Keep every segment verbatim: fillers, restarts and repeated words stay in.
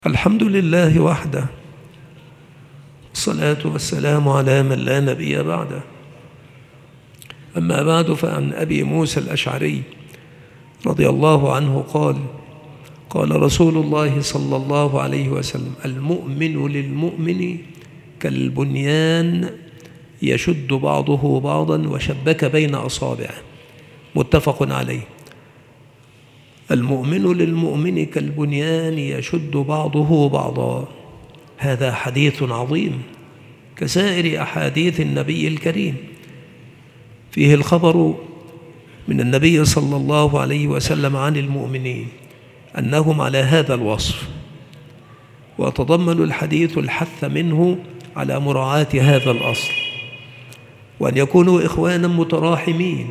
الحمد لله وحده، والصلاة والسلام على من لا نبي بعده. أما بعد، فعن أبي موسى الأشعري رضي الله عنه قال: قال رسول الله صلى الله عليه وسلم: المؤمن للمؤمن كالبنيان يشد بعضه بعضا وشبك بين أصابعه. متفق عليه. المؤمن للمؤمن كالبنيان يشد بعضه بعضا. هذا حديث عظيم كسائر أحاديث النبي الكريم، فيه الخبر من النبي صلى الله عليه وسلم عن المؤمنين أنهم على هذا الوصف، ويتضمن الحديث الحث منه على مراعاة هذا الأصل، وأن يكونوا إخوانا متراحمين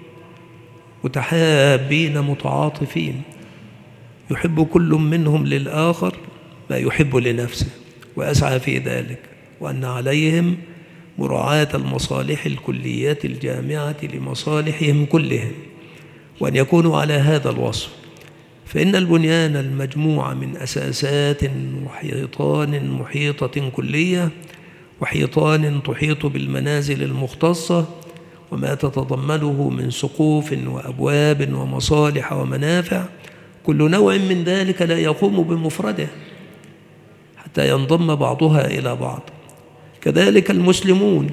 متحابين متعاطفين، يحب كل منهم للآخر ما يحب لنفسه وأسعى في ذلك، وأن عليهم مراعاة المصالح الكلية الجامعة لمصالحهم كلهم، وأن يكونوا على هذا الوصف. فإن البنيان المجموع من أساسات وحيطان محيطة كلية، وحيطان تحيط بالمنازل المختصة وما تتضمنه من سقوف وأبواب ومصالح ومنافع، كل نوع من ذلك لا يقوم بمفرده حتى ينضم بعضها إلى بعض. كذلك المسلمون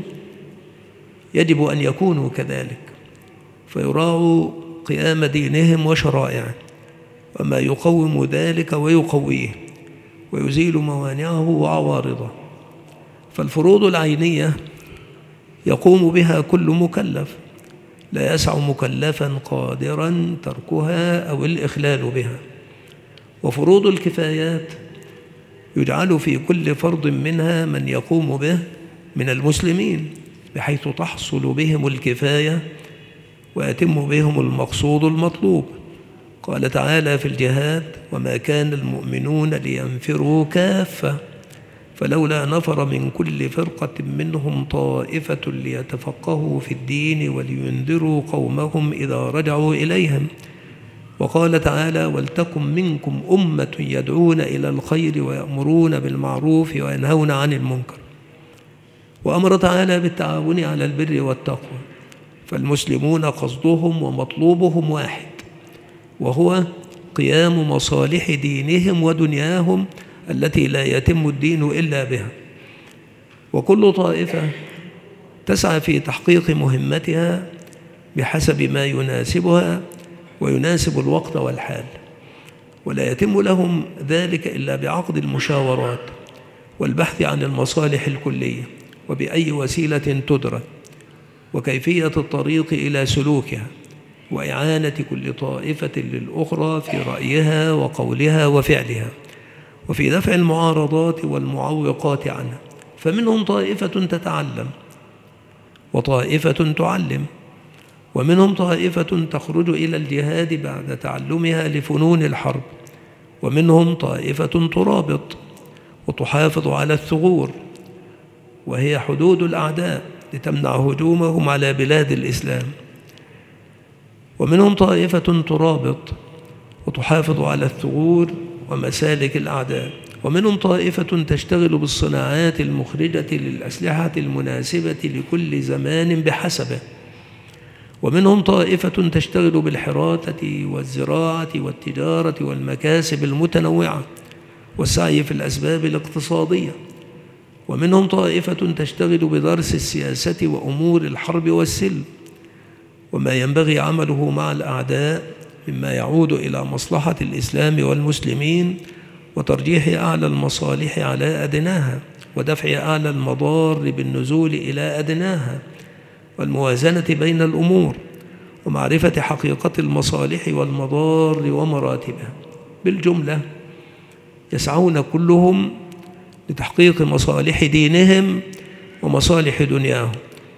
يجب أن يكونوا كذلك، فيراعوا قيام دينهم وشرائعه وما يقوم ذلك ويقويه ويزيل موانعه وعوارضه. فالفروض العينية يقوم بها كل مكلف، لا يسع مكلفا قادرا تركها أو الإخلال بها. وفروض الكفايات يجعل في كل فرض منها من يقوم به من المسلمين، بحيث تحصل بهم الكفاية ويتم بهم المقصود المطلوب. قال تعالى في الجهاد: وما كان المؤمنون لينفروا كافة فلولا نفر من كل فرقة منهم طائفة ليتفقهوا في الدين ولينذروا قومهم إذا رجعوا إليهم. وقال تعالى: ولتكن منكم أمة يدعون إلى الخير ويأمرون بالمعروف وينهون عن المنكر. وأمر تعالى بالتعاون على البر والتقوى. فالمسلمون قصدهم ومطلوبهم واحد، وهو قيام مصالح دينهم ودنياهم التي لا يتم الدين إلا بها. وكل طائفة تسعى في تحقيق مهمتها بحسب ما يناسبها ويناسب الوقت والحال، ولا يتم لهم ذلك إلا بعقد المشاورات والبحث عن المصالح الكلية وبأي وسيلة تدرك، وكيفية الطريق إلى سلوكها، وإعانة كل طائفة للأخرى في رأيها وقولها وفعلها، وفي دفع المعارضات والمعوقات عنها. فمنهم طائفة تتعلم وطائفة تعلم، ومنهم طائفة تخرج إلى الجهاد بعد تعلمها لفنون الحرب، ومنهم طائفة ترابط وتحافظ على الثغور وهي حدود الأعداء لتمنع هجومهم على بلاد الإسلام، ومنهم طائفة ترابط وتحافظ على الثغور ومسالك الأعداء، ومنهم طائفة تشتغل بالصناعات المخرجة للأسلحة المناسبة لكل زمان بحسبه، ومنهم طائفة تشتغل بالحراثة والزراعة والتجارة والمكاسب المتنوعة والسعي في الأسباب الاقتصادية، ومنهم طائفة تشتغل بدرس السياسة وأمور الحرب والسلم وما ينبغي عمله مع الأعداء مما يعود إلى مصلحة الإسلام والمسلمين وترجيح أعلى المصالح على أدناها، ودفع أعلى المضار بالنزول إلى أدناها، والموازنة بين الأمور، ومعرفة حقيقة المصالح والمضار ومراتبها. بالجملة يسعون كلهم لتحقيق مصالح دينهم ومصالح دنياهم،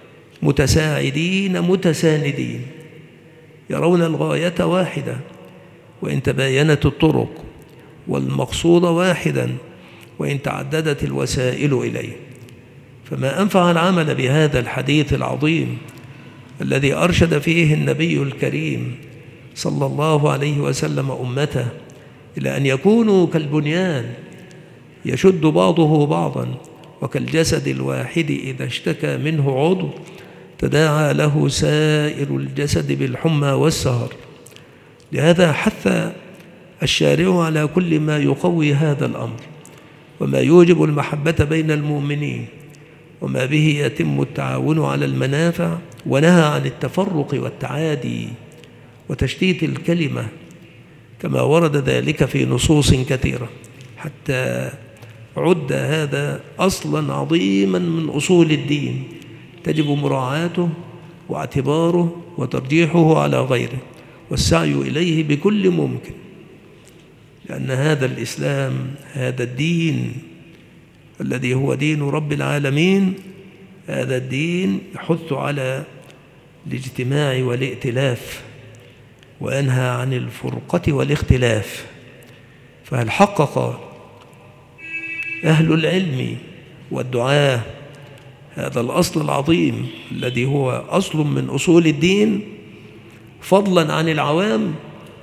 متساعدين متساندين، يرون الغاية واحدة وإن تباينت الطرق، والمقصود واحدا وإن تعددت الوسائل إليه. فما أنفع العمل بهذا الحديث العظيم الذي أرشد فيه النبي الكريم صلى الله عليه وسلم أمته إلى أن يكونوا كالبنيان يشد بعضه بعضا، وكالجسد الواحد إذا اشتكى منه عضو تداعى له سائر الجسد بالحمى والسهر. لهذا حث الشارع على كل ما يقوي هذا الأمر وما يوجب المحبة بين المؤمنين وما به يتم التعاون على المنافع، ونهى عن التفرق والتعادي وتشتيت الكلمة كما ورد ذلك في نصوص كثيرة، حتى عد هذا أصلا عظيما من أصول الدين تجب مراعاته واعتباره وترجيحه على غيره والسعي إليه بكل ممكن، لأن هذا الإسلام، هذا الدين الذي هو دين رب العالمين، هذا الدين يحث على الاجتماع والائتلاف وينهى عن الفرقة والاختلاف. فهل حقق أهل العلم والدعاة هذا الأصل العظيم الذي هو أصل من أصول الدين فضلا عن العوام؟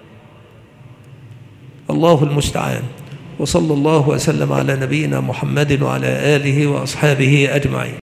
الله المستعان. وصلى الله وسلم على نبينا محمد وعلى آله وأصحابه أجمعين.